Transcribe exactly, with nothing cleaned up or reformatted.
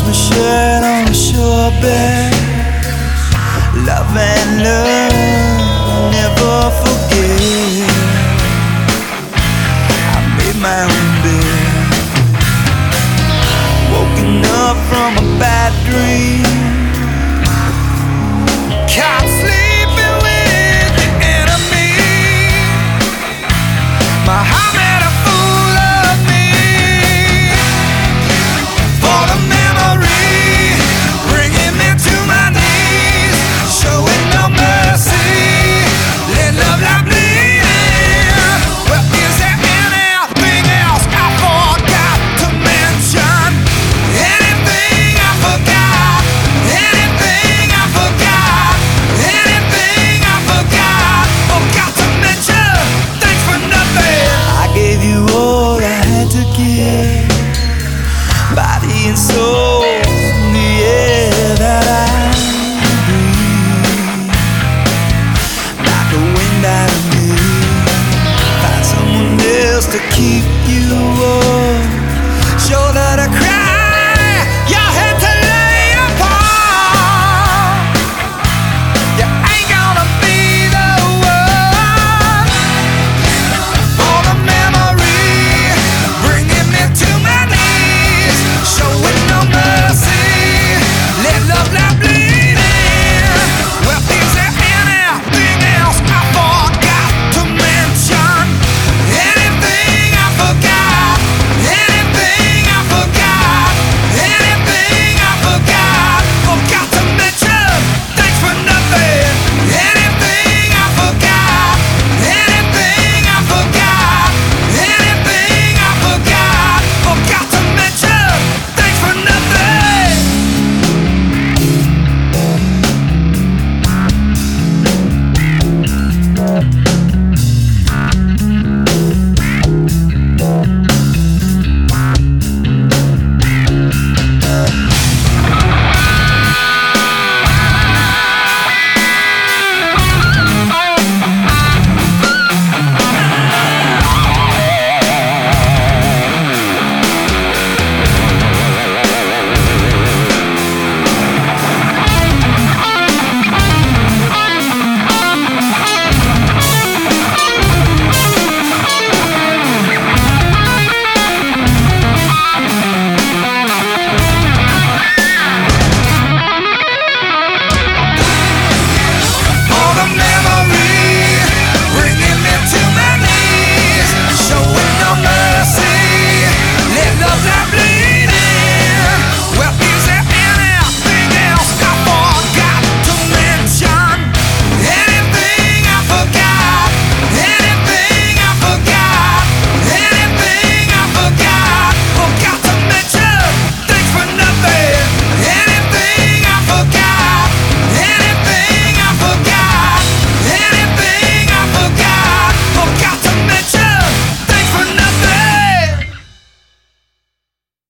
lost my shirt on the shore bed. Love and love, never forget. I made my own bed, woken up from a bad dream, caught sleeping with the enemy. My heart made a fool of me. For the memory, bringing me to my knees, showing no mercy, let love like bleeding. Well, is there anything else I forgot to mention? Anything I forgot? Anything I forgot? Anything I forgot? Forgot to mention? Thanks for nothing. I gave you all I had to give, body and soul.